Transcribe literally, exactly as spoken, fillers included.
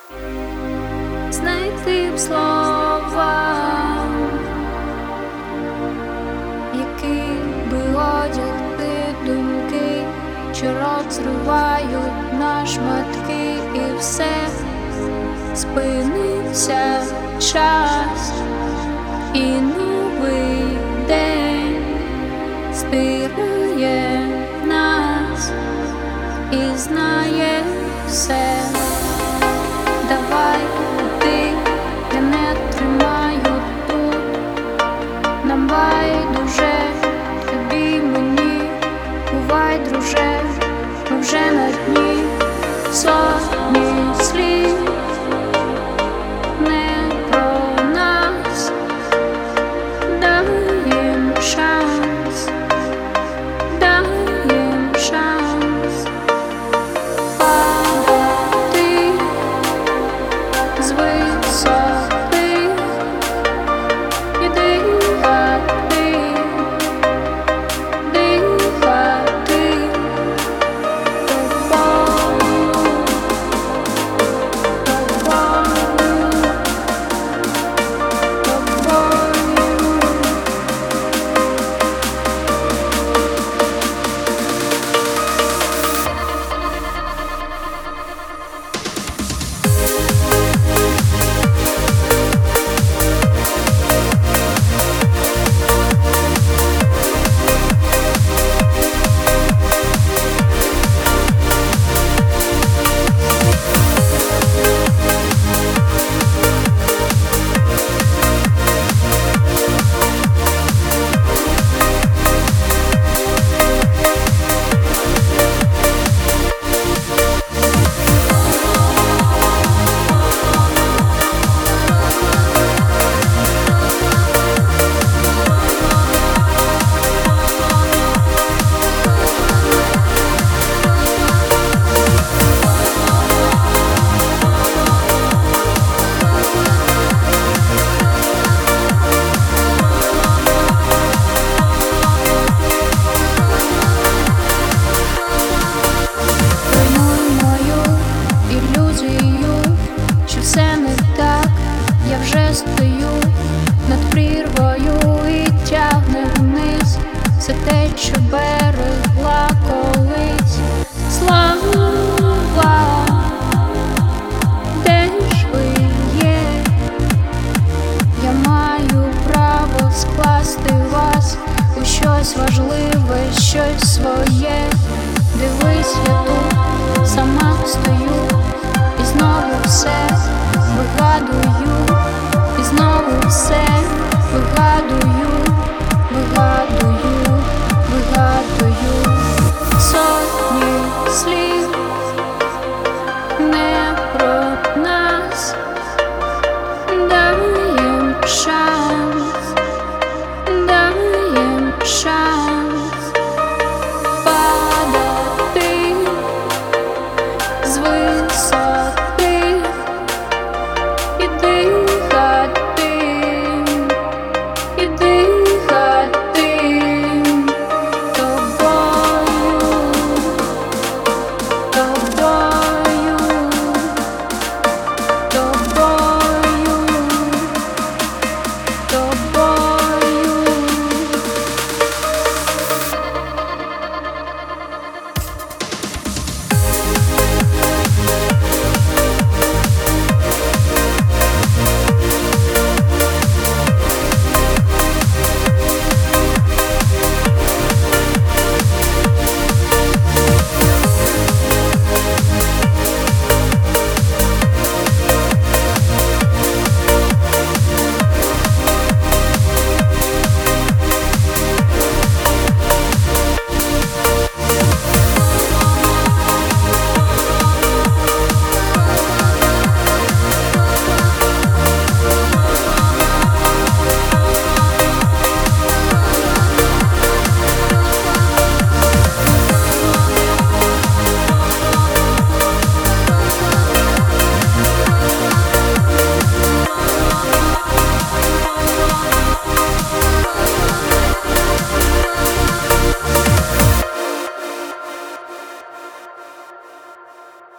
знайти б слова, які би одягти думки, що розривають на шматки, і все спинився час, і новий день збирає нас і знає все. Давай ти, я не тримаю тут, нам байдуже, тобі мені, бувай, друже, ми вже на дні. Сотні слів не про нас, даєм шанс, даєм шанс падати з висоти і дихати, дихати тобою, тобою, тобою. Руйнуй мою ілюзію, що все не так, я вже стою над прірвою і тягне вниз все те, що берегла колись. Слава, де ж ви є? Я маю право скласти вас у щось важливе, щось своє. Дивись, я тут сама стою, і знову все вигадую, і знову все вигадую.